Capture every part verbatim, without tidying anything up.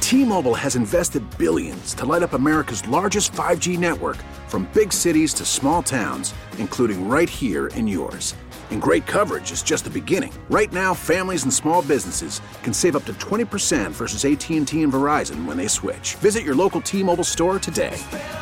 T-Mobile has invested billions to light up America's largest five G network, from big cities to small towns, including right here in yours. And great coverage is just the beginning. Right now, families and small businesses can save up to twenty percent versus A T and T and Verizon when they switch. Visit your local T-Mobile store today.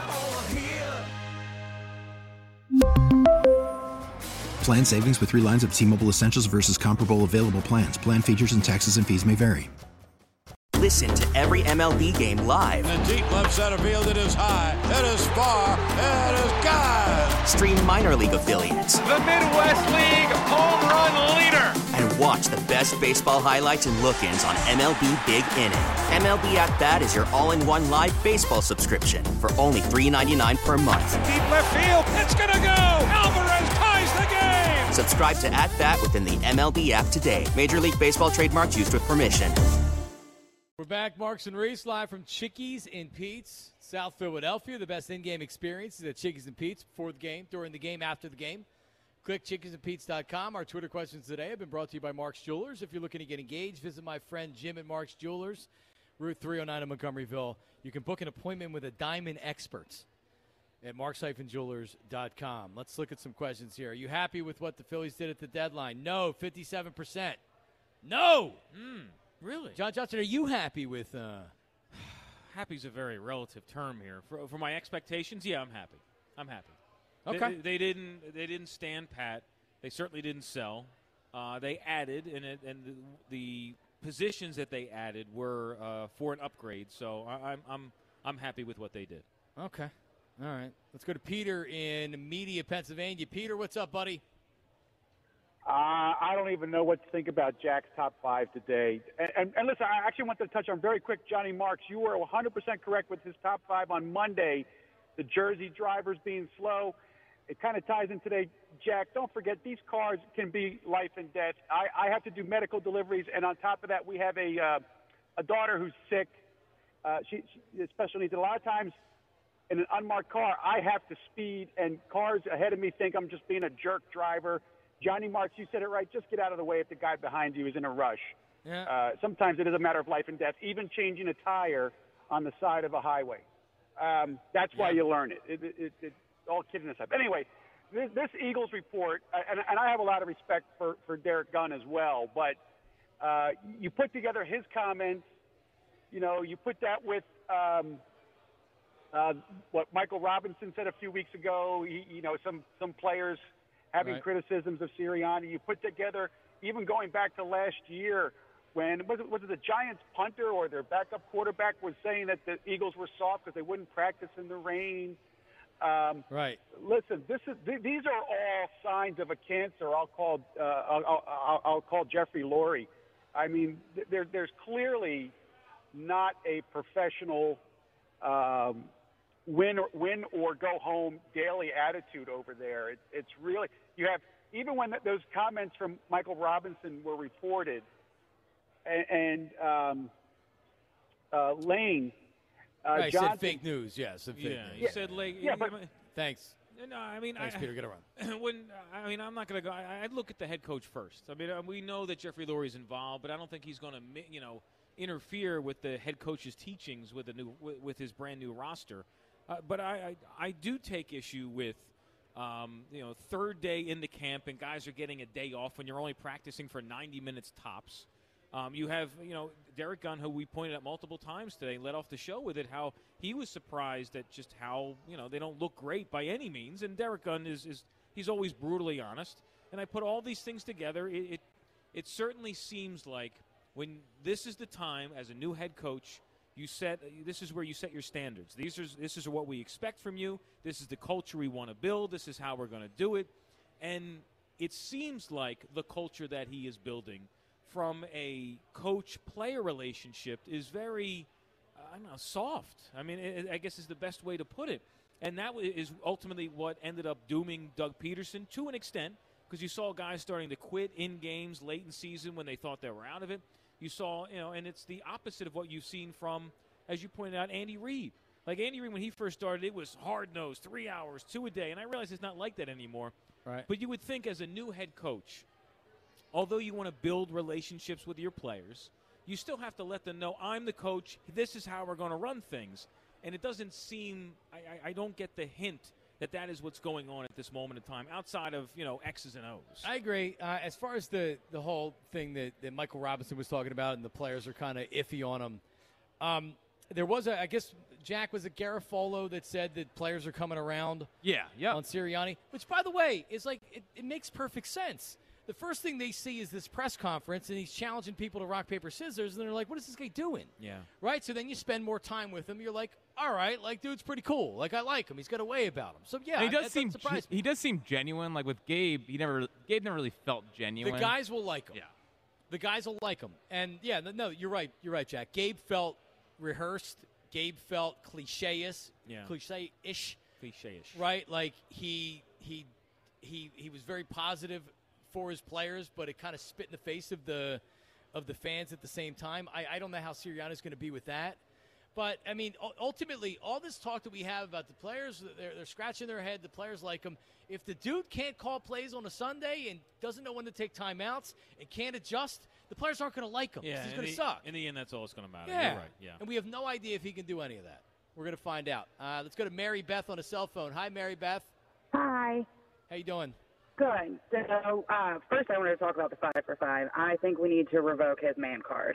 Plan savings with three lines of T-Mobile Essentials versus comparable available plans. Plan features and taxes and fees may vary. Listen to every M L B game live. In the deep left center field, it is high, it is far, it is gone. Stream minor league affiliates. The Midwest League home run leader. And watch the best baseball highlights and look-ins on M L B Big Inning. M L B At Bat is your all-in-one live baseball subscription for only three dollars and ninety-nine cents per month. Deep left field, it's gonna go. Alvarez ties the game. Subscribe to At Bat within the M L B app today. Major League Baseball trademarks used with permission. We're back, Marks and Reese, live from Chickies in Pete's, South Philadelphia. The best in-game experience is at Chickies and Pete's before the game, during the game, after the game. Click chickies and pete's dot com. Our Twitter questions today have been brought to you by Mark's Jewelers. If you're looking to get engaged, visit my friend Jim at Mark's Jewelers, Route three oh nine in Montgomeryville. You can book an appointment with a diamond expert at marks dash jewelers dot com. Let's look at some questions here. Are you happy with what the Phillies did at the deadline? No, fifty-seven percent. No! Hmm. Really? John Johnson, are you happy with uh... – Happy's a very relative term here. For, for my expectations, yeah, I'm happy. I'm happy. Okay. They, they didn't. They didn't stand pat. They certainly didn't sell. Uh, they added, and it, and the, the positions that they added were uh, for an upgrade. So I, I'm I'm I'm happy with what they did. Okay. All right. Let's go to Peter in Media, Pennsylvania. Peter, what's up, buddy? Uh, I don't even know what to think about Jack's top five today. And, and, and listen, I actually want to touch on very quick Johnny Marks. You were one hundred percent correct with his top five on Monday. The Jersey drivers being slow. It kind of ties in today. Jack, don't forget, these cars can be life and death. I, I have to do medical deliveries, and on top of that, we have a uh, a daughter who's sick. Uh, she, she special needs. A lot of times in an unmarked car, I have to speed, and cars ahead of me think I'm just being a jerk driver. Johnny Marks, you said it right. Just get out of the way if the guy behind you is in a rush. Yeah. Uh, sometimes it is a matter of life and death, even changing a tire on the side of a highway. Um, that's why yeah. you learn it. It, it, it, it. All kidding aside. Anyway, this, this Eagles report, uh, and, and I have a lot of respect for, for Derek Gunn as well, but uh, you put together his comments, you know, you put that with um, uh, what Michael Robinson said a few weeks ago, he, you know, some, some players having right. criticisms of Sirianni. You put together, even going back to last year, when was it, was it the Giants punter or their backup quarterback was saying that the Eagles were soft because they wouldn't practice in the rain. Um, right. Listen, this is th- these are all signs of a cancer. I'll call uh, I'll, I'll, I'll call Jeffrey Lurie. I mean, th- there, there's clearly not a professional um, win or, win or go home daily attitude over there. It, it's really you have even when th- those comments from Michael Robinson were reported, and, and um, uh, Lane. Uh, right, Johnson, said fake news, yes. Yeah, fake Yeah, news. you yeah. said like. Yeah, but thanks. No, I mean, thanks, I, Peter. Get around. When I mean, I'm not going to go. I, I'd look at the head coach first. I mean, we know that Jeffrey Lurie's involved, but I don't think he's going to, you know, interfere with the head coach's teachings with a new with, with his brand new roster. Uh, but I, I, I do take issue with, um, you know, third day into camp and guys are getting a day off when you're only practicing for ninety minutes tops. Um, you have, you know, Derek Gunn, who we pointed out multiple times today, led off the show with it, how he was surprised at just how, you know, they don't look great by any means. And Derek Gunn is, is he's always brutally honest. And I put all these things together. It, it, it certainly seems like when this is the time as a new head coach, you set, this is where you set your standards. These are, this is what we expect from you. This is the culture we want to build. This is how we're going to do it. And it seems like the culture that he is building from a coach-player relationship is very, uh, I don't know, soft. I mean, it, I guess is the best way to put it. And that is ultimately what ended up dooming Doug Peterson to an extent, because you saw guys starting to quit in games late in season when they thought they were out of it. You saw, you know, and it's the opposite of what you've seen from, as you pointed out, Andy Reid. Like Andy Reid, when he first started, it was hard-nosed, three hours, two a day. And I realize it's not like that anymore. Right. But you would think as a new head coach, although you want to build relationships with your players, you still have to let them know, I'm the coach, this is how we're going to run things. And it doesn't seem, I, I, I don't get the hint that that is what's going on at this moment in time, outside of, you know, X's and O's. I agree. Uh, as far as the, the whole thing that, that Michael Robinson was talking about and the players are kind of iffy on him, um, there was a, I guess, Jack, was it Garofalo that said that players are coming around yeah, yeah. on Sirianni? Which, by the way, is like, it, it makes perfect sense. The first thing they see is this press conference, and he's challenging people to rock, paper, scissors, and they're like, what is this guy doing? Yeah. Right? So then you spend more time with him. You're like, all right, like, dude's pretty cool. Like, I like him. He's got a way about him. So, yeah, and he does that seem doesn't surprise me. He does seem genuine. Like, with Gabe, he never Gabe never really felt genuine. The guys will like him. Yeah. The guys will like him. And, yeah, no, you're right. You're right, Jack. Gabe felt rehearsed. Gabe felt cliche-ish. Yeah. Cliche-ish. Cliche-ish. Right? Like, he, he, he, he was very positive for his players, but it kind of spit in the face of the of the fans at the same time. I, I don't know how Sirianni's going to be with that. But, I mean, ultimately, all this talk that we have about the players, they're, they're scratching their head, the players like him. If the dude can't call plays on a Sunday and doesn't know when to take timeouts and can't adjust, the players aren't going to like him. Yeah, he's going to the, suck. In the end, that's all it's going to matter. Yeah. You're right, yeah. And we have no idea if he can do any of that. We're going to find out. Uh, let's go to Mary Beth on a cell phone. Hi, Mary Beth. Hi. How you doing? Good. So, uh, first I wanted to talk about the five for five. I think we need to revoke his man card.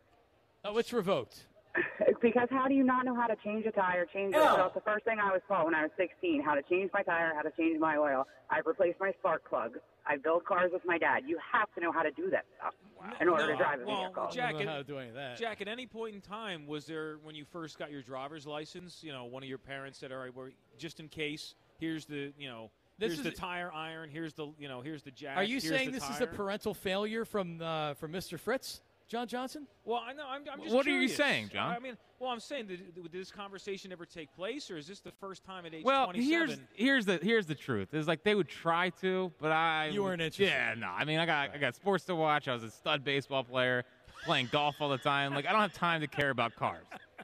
Oh, it's revoked. Because how do you not know how to change a tire, change Oh. oil? That's the first thing I was taught when I was sixteen, how to change my tire, how to change my oil. I've replaced my spark plug. I build cars with my dad. You have to know how to do that stuff in order No, to drive a well, vehicle. Jack, I don't know at- how to do any of that. Jack, at any point in time, was there, when you first got your driver's license, you know, one of your parents said, all right, well, just in case, here's the, you know, This here's is- the tire iron, here's the, you know, here's the jack. Are you here's saying the this is tire. a parental failure from uh, from Mister Fritz, John Johnson? Well, I know. I'm, I'm just What are you curious. saying, John? I mean, well, I'm saying, did, did this conversation ever take place, or is this the first time at age Well, twenty-seven? here's here's the here's the truth. It's like they would try to, but I You weren't interested. Yeah, no. I mean, I got I got sports to watch. I was a stud baseball player, playing golf all the time. Like I don't have time to care about cars.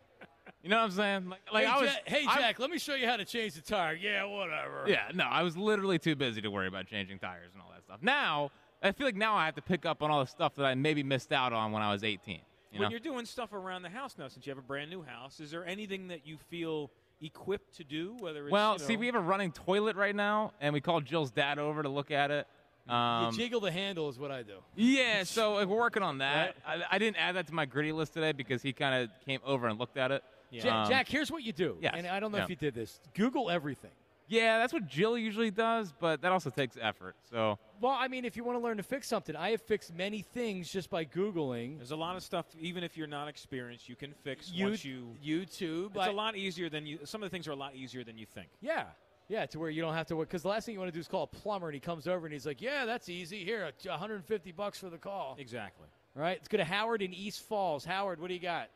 You know what I'm saying? Like, like hey, I was. Jack, hey, I- Jack, let me show you how to change the tire. Yeah, whatever. Yeah, no. I was literally too busy to worry about changing tires and all that stuff. Now I feel like now I have to pick up on all the stuff that I maybe missed out on when I was eighteen. You when know? you're doing stuff around the house now, since you have a brand new house, is there anything that you feel equipped to do? Whether it's, Well, you know, see, we have a running toilet right now, and we called Jill's dad over to look at it. Um, you jiggle the handle is what I do. Yeah, so like, we're working on that. I, I didn't add that to my gritty list today because he kind of came over and looked at it. Ja- Um, Jack, here's what you do. yes, And I don't know yeah. if you did this. Google everything. Yeah, that's what Jill usually does, but that also takes effort. So Well, I mean, if you want to learn to fix something, I have fixed many things just by Googling. There's a lot of stuff, even if you're not experienced, you can fix You- once you. YouTube. It's I- a lot easier than you. Some of the things are a lot easier than you think. Yeah. Yeah, to where you don't have to work. Because the last thing you want to do is call a plumber, and he comes over and he's like, yeah, that's easy. Here, one hundred fifty bucks for the call. Exactly. All right, let's go to Howard in East Falls. Howard, what do you got?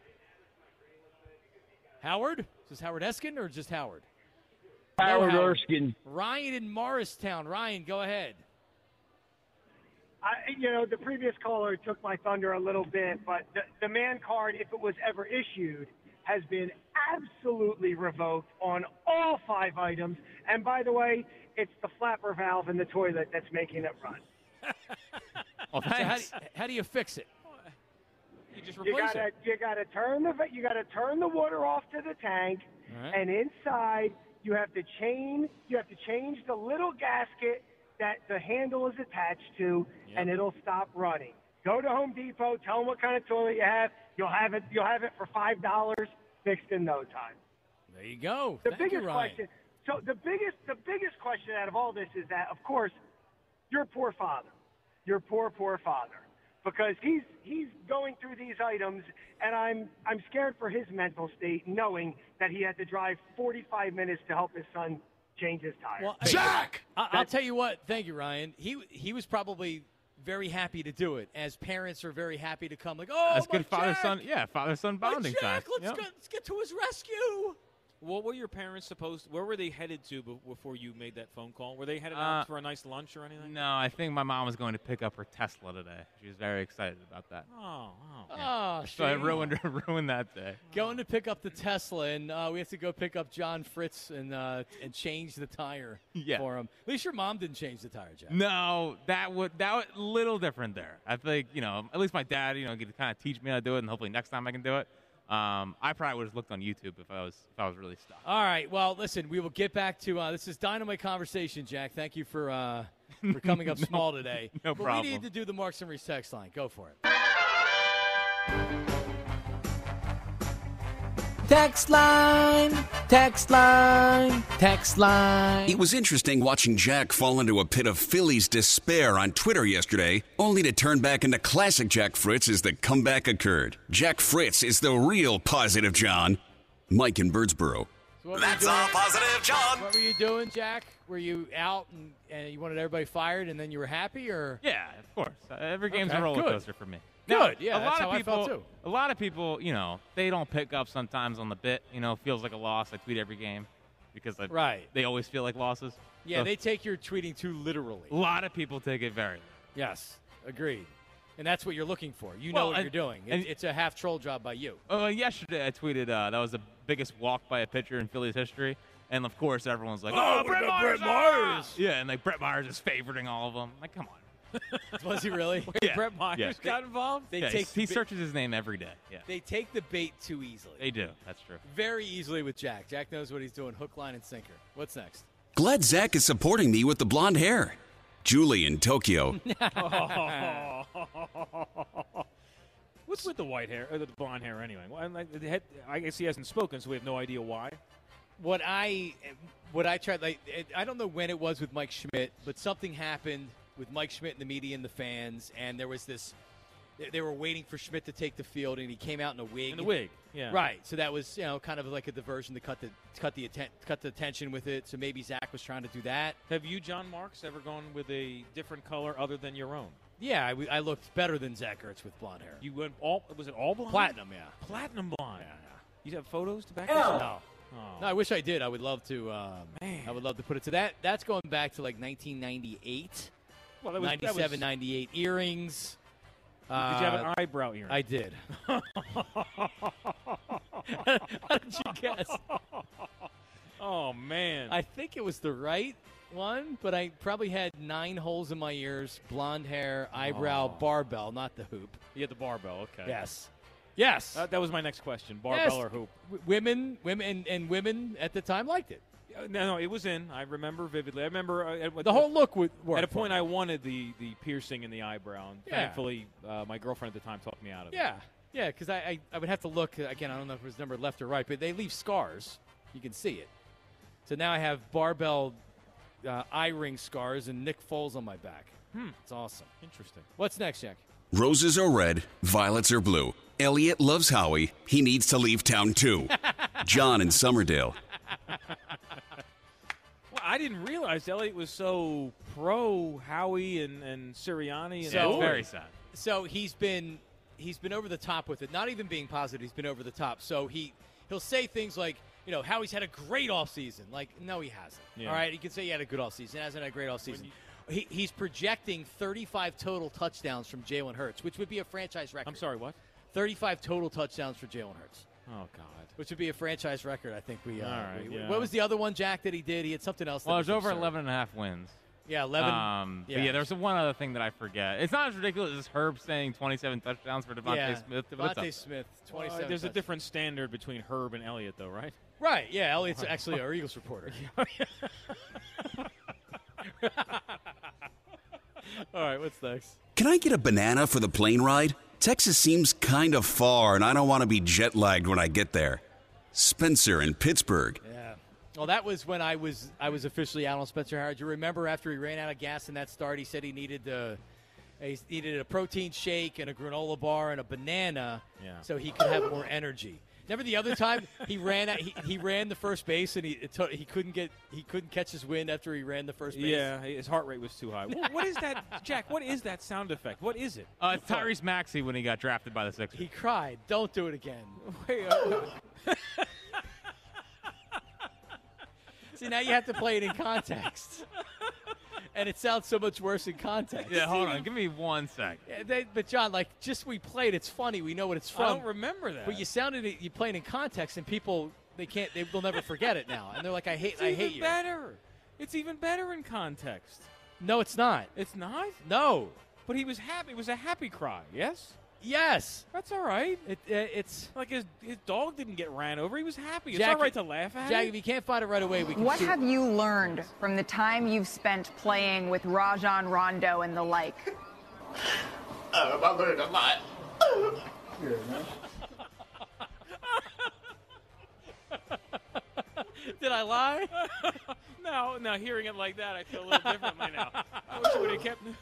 Howard? Is this Howard Eskin or just Howard? Howard No, Erskine. Ryan in Morristown. Ryan, go ahead. I, you know, the previous caller took my thunder a little bit, but the, the man card, if it was ever issued, has been absolutely revoked on all five items. And by the way, it's the flapper valve in the toilet that's making it run. well, So how, do, thanks. how do you fix it? You just You replace gotta, it. you gotta turn the, you gotta turn the water off to the tank, All right. and inside you have to chain, you have to change the little gasket that the handle is attached to, Yep. and it'll stop running. Go to Home Depot, tell them what kind of toilet you have. You'll have it. You'll have it for five dollars, fixed in no time. There you go. The Thank biggest you, Ryan. question. So the biggest, the biggest question out of all this is that, of course, your poor father, your poor, poor father, because he's he's going through these items, and I'm I'm scared for his mental state, knowing that he had to drive forty-five minutes to help his son change his tire. Well, Jack! I, I'll tell you what. Thank you, Ryan. He he was probably very happy to do it, as parents are very happy to come. Like, oh, That's my good father Jack! son. Yeah, father son My bonding Jack, time. let's Yep. go, let's get to his rescue. What were your parents supposed – where were they headed to be- before you made that phone call? Were they headed Uh, out for a nice lunch or anything? No, I think my mom was going to pick up her Tesla today. She was very excited about that. Oh, oh. Oh, So I shame. ruined ruined that day. Going to pick up the Tesla, and uh, we have to go pick up John Fritz and uh, and change the tire Yeah. for him. At least your mom didn't change the tire, Jack. No, that would that would little different there. I think you know at least my dad you know could kind of teach me how to do it, and hopefully next time I can do it. Um, I probably would have looked on YouTube if I was if I was really stuck. All right. Well, listen, we will get back to uh, this is Dynamite Conversation, Jack. Thank you for uh, for coming up No- small today. no but problem. we need to do the Marks and Reese text line. Go for it. Text line, text line, text line. It was interesting watching Jack fall into a pit of Phillies despair on Twitter yesterday, only to turn back into classic Jack Fritz as the comeback occurred. Jack Fritz is the real positive John. Mike in Birdsboro. So what were you That's doing- all positive, John. What were you doing, Jack? Were you out and, and you wanted everybody fired, and then you were happy, or? Yeah, of course. Uh, every game's Okay, a roller good. coaster for me. Good, Now, yeah, a that's lot how of I people, felt, too. A lot of people, you know, they don't pick up sometimes on the bit. You know, feels like a loss. I tweet every game because I, Right. they always feel like losses. Yeah, So they take your tweeting too literally. a lot of people take it very. Yes, agreed. And that's what you're looking for. You know Well, what and- you're doing. It, and- it's a half troll job by you. Oh, yesterday I tweeted uh, that was the biggest walk by a pitcher in Phillies history, and of course everyone's like, Oh, "Oh, Brett Brett Myers!" Myers! Yeah, and like Brett Myers is favoriting all of them. Like, come on. Was he really? Yeah. Brett Myers Yeah. got involved? They Yeah, take he the- searches his name every day. Yeah, They take the bait too easily. they do. That's true. Very easily with Jack. Jack knows what he's doing. Hook, line, and sinker. What's next? Glad Zach is supporting me with the blonde hair. Julie in Tokyo. What's with the white hair, or the blonde hair anyway? Well, I'm like, the head- I guess he hasn't spoken, so we have no idea why. What I what I tried, like, it- I don't know when it was with Mike Schmidt, but something happened with Mike Schmidt and the media and the fans, and there was this. they- They were waiting for Schmidt to take the field, and he came out in a wig. In the wig, yeah. Right. So that was, you know, kind of like a diversion to cut the cut the atten- cut the tension with it. So maybe Zach was trying to do that. Have you, John Marks, ever gone with a different color other than your own? Yeah, I, I looked better than Zach Ertz with blonde hair. You went all, was it all blonde? Platinum, yeah. Platinum blonde. Yeah, yeah. You have photos to back No. this up? No. Oh. No, I wish I did. I would love to. Um, Man. I would love to put it to that. That's going back to like nineteen ninety-eight, Well, that was, that ninety-seven, was, ninety-eight. Earrings. Did you have an Uh, eyebrow earring? I did. How did you guess? Oh, man. I think it was the right one, but I probably had nine holes in my ears, blonde hair, eyebrow, Oh. barbell, not the hoop. You had the barbell, okay. Yes. Yes. Uh, that was my next question, barbell Yes. or hoop? W- women, women, and, and women at the time liked it. Uh, No, no, it was in. I remember vividly. I remember uh, at, The whole look would work. at a for point me. I wanted the, the piercing in the eyebrow, and Yeah. thankfully uh, my girlfriend at the time talked me out of it. Yeah, yeah, because I, I, I would have to look, again, I don't know if it was numbered left or right, but they leave scars. You can see it. So now I have barbell uh, eye ring scars and Nick Foles on my back. Hmm. It's awesome. Interesting. What's next, Jack? Roses are red, violets are blue. Elliot loves Howie. He needs to leave town too. John in Summerdale. Well, I didn't realize Elliott was so pro Howie and, and Sirianni. And So- It's very sad. So he's been he's been over the top with it. Not even being positive, he's been over the top. So he he'll say things like, you know, Howie's had a great offseason. Like, no, he hasn't. Yeah. All right, he can say he had a good offseason. He hasn't had a great offseason. He, he's projecting thirty-five total touchdowns from Jalen Hurts, which would be a franchise record. I'm sorry, what? thirty-five total touchdowns for Jalen Hurts, Oh, God. which would be a franchise record. I think we. Uh, All right, we- yeah. What was the other one, Jack, that he did? He had something else. Well, that it was over absurd. eleven and a half wins. Yeah, eleven. Um, yeah. But yeah, there's one other thing that I forget. It's not as ridiculous as Herb saying twenty-seven touchdowns for Devontae yeah. Smith. What's up? Devontae Smith, Well, twenty-seven. there's a touchdowns. different standard between Herb and Elliott, though, right? Right, yeah, Elliott's actually our Eagles reporter. All right, what's next? Can I get a banana for the plane ride? Texas seems kind of far, and I don't want to be jet lagged when I get there. Spencer in Pittsburgh. Yeah. Well, that was when I was I was officially out on Spencer Howard. You remember after he ran out of gas in that start, he said he needed the he needed a protein shake and a granola bar and a banana Yeah. so he could have more energy. Remember the other time he ran out, he, he ran the first base and he it took, he couldn't get he couldn't catch his wind after he ran the first base. Yeah, his heart rate was too high. Wh- what is that, Jack? What is that sound effect? What is it? Uh, it's Tyrese Maxey when he got drafted by the Sixers. He cried, "Don't do it again." Wait, uh, See, now you have to play it in context. And it sounds so much worse in context. Yeah, hold on. Give me one sec. Yeah, they, but, John, like, just we played, it's funny. We know what it's from. I don't remember that. But you sounded it, you played in context, and people, they can't, they, they'll never forget it now. And they're like, I hate it's I even hate you. better. It's even better in context. No, it's not. It's not? No. But he was happy. It was a happy cry, yes? Yes. That's all right. It, uh, it's like his his dog didn't get ran over. He was happy. It's Jack, all right to laugh at Jack, it. if you can't find it right away, we can What shoot. have you learned from the time you've spent playing with Rajon Rondo and the like? Um, I learned a lot. Did I lie? no, now hearing it like that, I feel a little differently now. I wish you would have kept.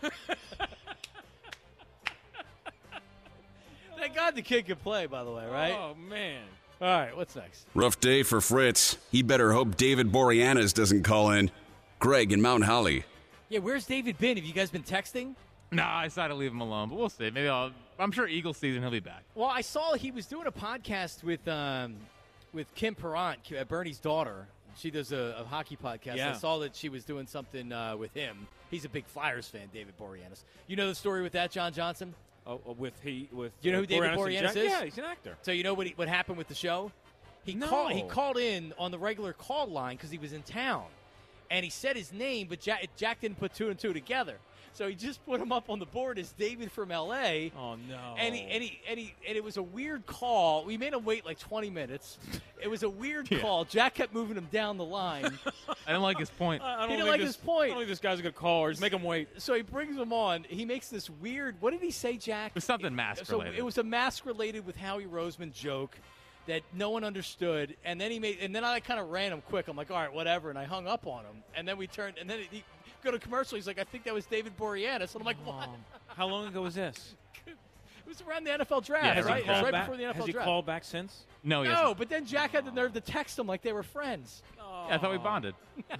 Thank God the kid could play, by the way, right? Oh, man. All right, what's next? Rough day for Fritz. He better hope David Boreanaz doesn't call in. Greg in Mount Holly. Yeah, where's David been? Have you guys been texting? Nah, I decided to leave him alone, but we'll see. Maybe I'll. I'm sure Eagle season he'll be back. Well, I saw he was doing a podcast with um, with Kim Perrant, uh, Bernie's daughter. She does a, a hockey podcast. Yeah. I saw that she was doing something uh, with him. He's a big Flyers fan, David Boreanaz. You know the story with that, John Johnson? Oh, with he with. Do you know who uh, David Boreanaz Boreanaz and Jack? is? Yeah, he's an actor. So you know what he, what happened with the show? He No. called he called in on the regular call line because he was in town, and he said his name, but Jack, Jack didn't put two and two together. So he just put him up on the board as David from L A. Oh no! And he, and he and he and it was a weird call. We made him wait like twenty minutes. It was a weird Yeah. call. Jack kept moving him down the line. I didn't like his point. I, I don't He didn't think like this, his point. I don't think this guy's a good caller. Just make him wait. So he brings him on. He makes this weird. What did he say, Jack? It was something mask So related. it was a mask related with Howie Roseman joke that no one understood. And then he made. And then I kind of ran him quick. I'm like, all right, whatever. And I hung up on him. And then we turned. And then he go to commercial. He's like, I think that was David Boreanaz. And I'm like, what? How long ago was this? It was around the N F L draft, Yeah, Has right? he It was called right back? before the N F L Has he draft. called back since? no, he No, hasn't. but then Jack had the nerve to text him like they were friends. Yeah, I thought we bonded.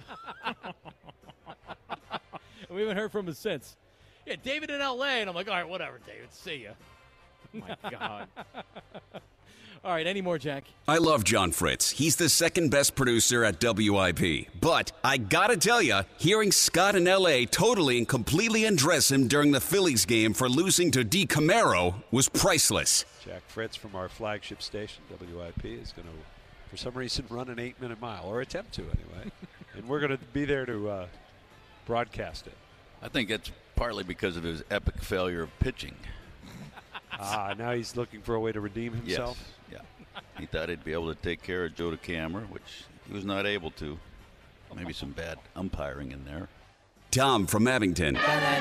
And we haven't heard from him since. Yeah, David in L A, and I'm like, all right, whatever, David. See ya. My God. All right, any more, Jack? I love John Fritz. He's the second best producer at W I P. But I gotta tell you, hearing Scott in L A totally and completely undress him during the Phillies game for losing to D. Camaro was priceless. Jack Fritz from our flagship station, W I P, is going to, for some reason, run an eight-minute mile, or attempt to anyway. And we're going to be there to uh, broadcast it. I think it's partly because of his epic failure of pitching. Ah, now he's looking for a way to redeem himself. Yes, yeah. He thought he'd be able to take care of Joe DeCamera, which he was not able to. Maybe some bad umpiring in there. Tom from Abington.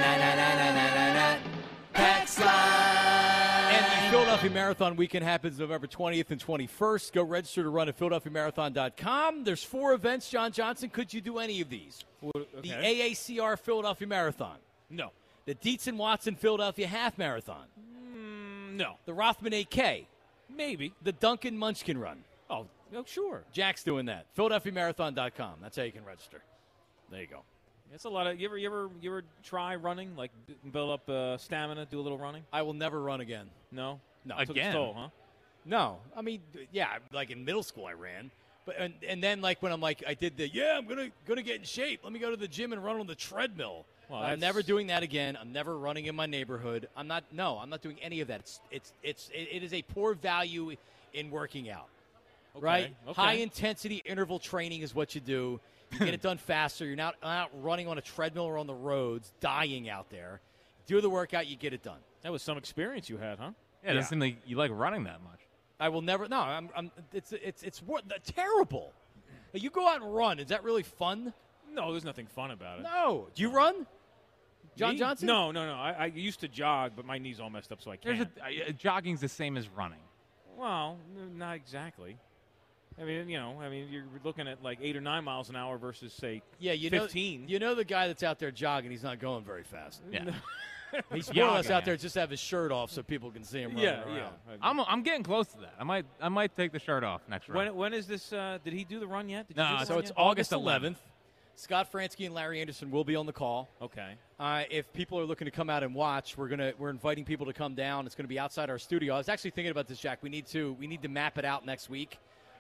Text line. And the Philadelphia Marathon weekend happens November twentieth and twenty-first. Go register to run at philadelphia marathon dot com. There's four events, John Johnson. Could you do any of these? Okay. The A A C R Philadelphia Marathon. No. The Dietz and Watson Philadelphia Half Marathon. Mm, no. The Rothman eight K. Maybe. The Duncan Munchkin Run. Oh, oh, sure. Jack's doing that. philadelphia marathon dot com. That's how you can register. There you go. It's a lot of. You ever, you ever, you ever try running? Like b- build up uh, stamina, do a little running. I will never run again. No, No. Took its Again? toll, huh? No, I mean, yeah, like in middle school I ran, but and, and then like when I'm like I did the yeah I'm gonna gonna get in shape. Let me go to the gym and run on the treadmill. Well, I'm that's- never doing that again. I'm never running in my neighborhood. I'm not. No, I'm not doing any of that. It's it's it's it, it is a poor value in working out. Okay, Right? okay. High intensity interval training is what you do. You get it done faster. You're not out running on a treadmill or on the roads, dying out there. Do the workout, you get it done. That was some experience you had, huh? Yeah, it doesn't seem like you like running that much. I will never. No, I'm. I'm it's it's it's wor- terrible. You go out and run. Is that really fun? No, there's nothing fun about it. No. Do you run, John Me? Johnson? No, no, no. I, I used to jog, but my knee's all messed up, so I can't. There's a, uh, jogging's the same as running. Well, n- not exactly. I mean, you know, I mean, you're looking at like eight or nine miles an hour versus say, Yeah, you fifteen. know. You know the guy that's out there jogging. He's not going very fast. Yeah. He's more or less Jogging. out there just to have his shirt off so people can see him running Yeah, around. yeah. I'm I'm getting close to that. I might I might take the shirt off next round. When when is this? Uh, did he do the run yet? Did you No, do the So run it's yet? August eleventh. Scott Fransky and Larry Anderson will be on the call. Okay. Uh, if people are looking to come out and watch, we're gonna we're inviting people to come down. It's going to be outside our studio. I was actually thinking about this, Jack. We need to we need to map it out next week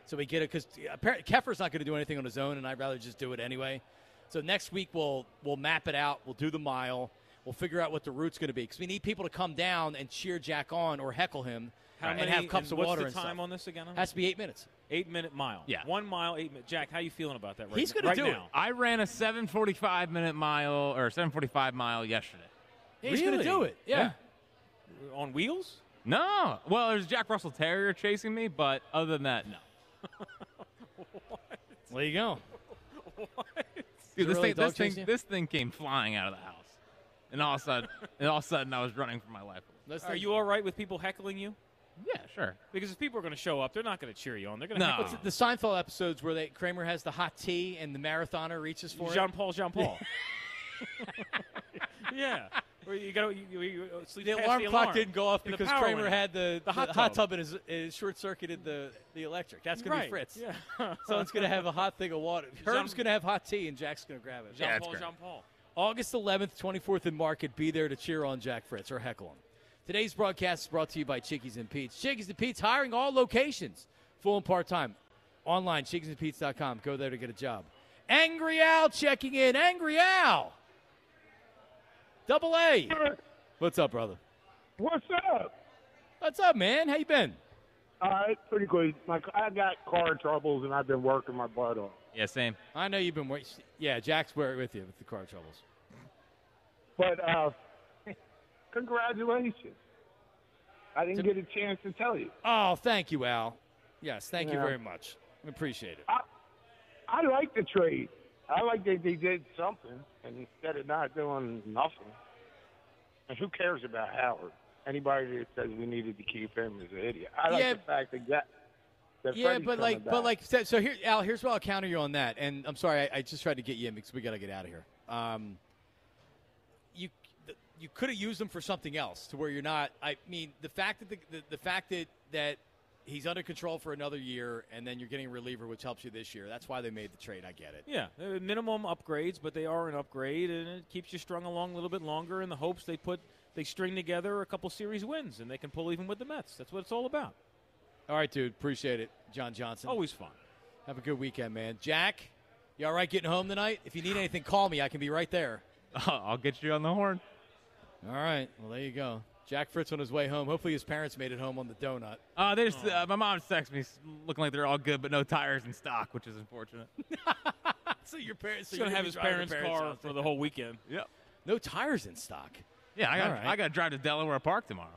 So we get it because apparently Keffer's not going to do anything on his own, and I'd rather just do it anyway. So next week we'll we'll map it out. We'll do the mile. We'll figure out what the route's going to be because we need people to come down and cheer Jack on or heckle him How and many, have cups and of what's water the and time stuff. on this again? Has to be eight minutes. Eight-minute mile. Yeah. One mile, eight minutes. Jack, how you feeling about that right He's now? gonna right do it. now? I ran a seven forty-five minute mile or seven forty-five mile yesterday. He's going to do it. Yeah. yeah. On wheels? No. Well, there's a Jack Russell Terrier chasing me, but other than that, no. What? There you go. What? Dude, this, really thing, this, dog thing, chasing you? this thing came flying out of the house. And all of a sudden, and all of a sudden I was running for my life. Are you all right with people heckling you? Yeah, sure. Because if people are going to show up, they're not going to cheer you on. They're going to No. heckle What's the Seinfeld episodes where they Kramer has the hot tea and the marathoner reaches for Jean it? Paul, Jean Paul. Yeah. Where you got you, you, you sleep The past alarm the clock alarm didn't go off in the because power Kramer went out. had the, the hot hot tub. tub and his, his short-circuited the, the electric. That's going Right, to be Fritz. yeah. Someone's going to have a hot thing of water. Herb's going to have hot tea, and Jack's going to grab it. Jean Paul, Jean Paul. August eleventh, twenty-fourth in Market. Be there to cheer on Jack Fritz or heckle him. Today's broadcast is brought to you by Chickies and Pete's. Chickies and Pete's hiring all locations, full and part-time. Online, chickies and pete's dot com. Go there to get a job. Angry Al checking in. Angry Al. Double A. What's up, brother? What's up? What's up, man? How you been? All right, pretty good. My, I got car troubles, and I've been working my butt off. Yeah, same. I know you've been waiting. Yeah, Jack's with you with the car troubles. But uh, congratulations. I didn't get a chance to tell you. Oh, thank you, Al. Yes, thank you Yeah. very much. We appreciate it. I, I like the trade. I like that they did something, and instead of not doing nothing. And who cares about Howard? Anybody that says we needed to keep him is an idiot. I like Yeah. the fact that that. that Yeah, Freddie's but like, coming but back. like, so, so here, Al. Here's what I'll counter you on that. And I'm sorry, I, I just tried to get you in because we got to get out of here. Um, you, you could have used him for something else to where you're not. I mean, the fact that the, the, the fact that that he's under control for another year, and then you're getting a reliever, which helps you this year. That's why they made the trade. I get it. Yeah, they're minimum upgrades, but they are an upgrade, and it keeps you strung along a little bit longer in the hopes they put they string together a couple series wins, and they can pull even with the Mets. That's what it's all about. All right, dude. Appreciate it, John Johnson. Always fun. Have a good weekend, man. Jack, you all right getting home tonight? If you need anything, call me. I can be right there. I'll get you on the horn. All right. Well, there you go. Jack Fritz on his way home. Hopefully his parents made it home on the donut. Uh, there's uh, my mom texted me looking like they're all good, but no tires in stock, which is unfortunate. So your parents, so He's going to you're have his driving parents' the car out for the whole weekend. Yep. No tires in stock. Yeah, I got All right. I got to drive to Delaware Park tomorrow.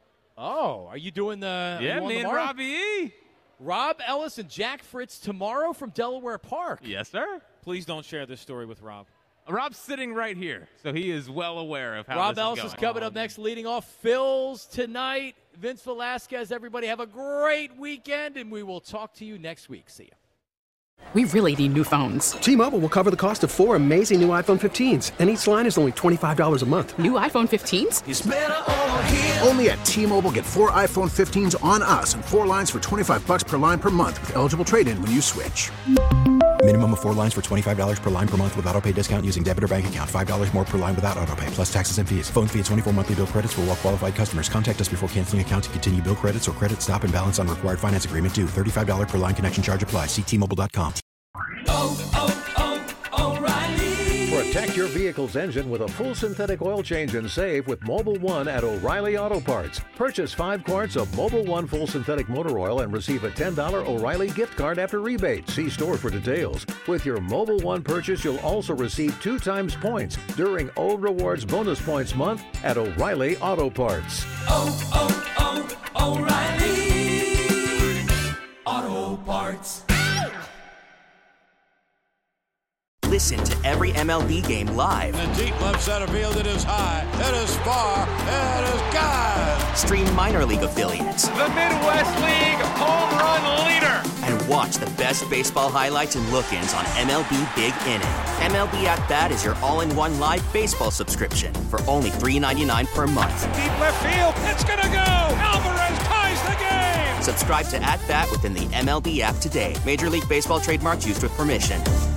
Oh, are you doing the? are Yeah, you on me and tomorrow? Robbie E. Rob Ellis and Jack Fritz tomorrow from Delaware Park. Yes, sir. Please don't share this story with Rob. Rob's sitting right here, so he is well aware of how Rob this Ellis is is going. coming up next, leading off Phils tonight. Vince Velasquez, everybody have a great weekend, and we will talk to you next week. See ya. We really need new phones. T-Mobile will cover the cost of four amazing new iPhone fifteens, and each line is only twenty-five dollars a month. New iPhone fifteens? It's better over here. Only at T-Mobile, get four iPhone fifteens on us and four lines for twenty-five bucks per line per month with eligible trade-in when you switch. Minimum of four lines for twenty-five dollars per line per month with auto pay discount using debit or bank account. five dollars more per line without auto pay, plus taxes and fees. Phone fee at twenty-four monthly bill credits for well-qualified customers. Contact us before canceling account to continue bill credits or credit stop and balance on required finance agreement due. thirty-five dollars per line connection charge applies. See T Mobile dot com. Protect your vehicle's engine with a full synthetic oil change and save with Mobile One at O'Reilly Auto Parts. Purchase five quarts of Mobile One full synthetic motor oil and receive a ten dollars O'Reilly gift card after rebate. See store for details. With your Mobile One purchase, you'll also receive two times points during O Rewards Bonus Points Month at O'Reilly Auto Parts. Oh, oh, oh, O'Reilly Auto Parts. Listen to every M L B game live. In the deep left center field, it is high, it is far, it is gone. Stream minor league affiliates. The Midwest League home run leader. And watch the best baseball highlights and look-ins on M L B Big Inning. M L B At Bat is your all-in-one live baseball subscription for only three ninety-nine per month. Deep left field, it's gonna go. Alvarez ties the game. Subscribe to At Bat within the M L B app today. Major League Baseball trademarks used with permission.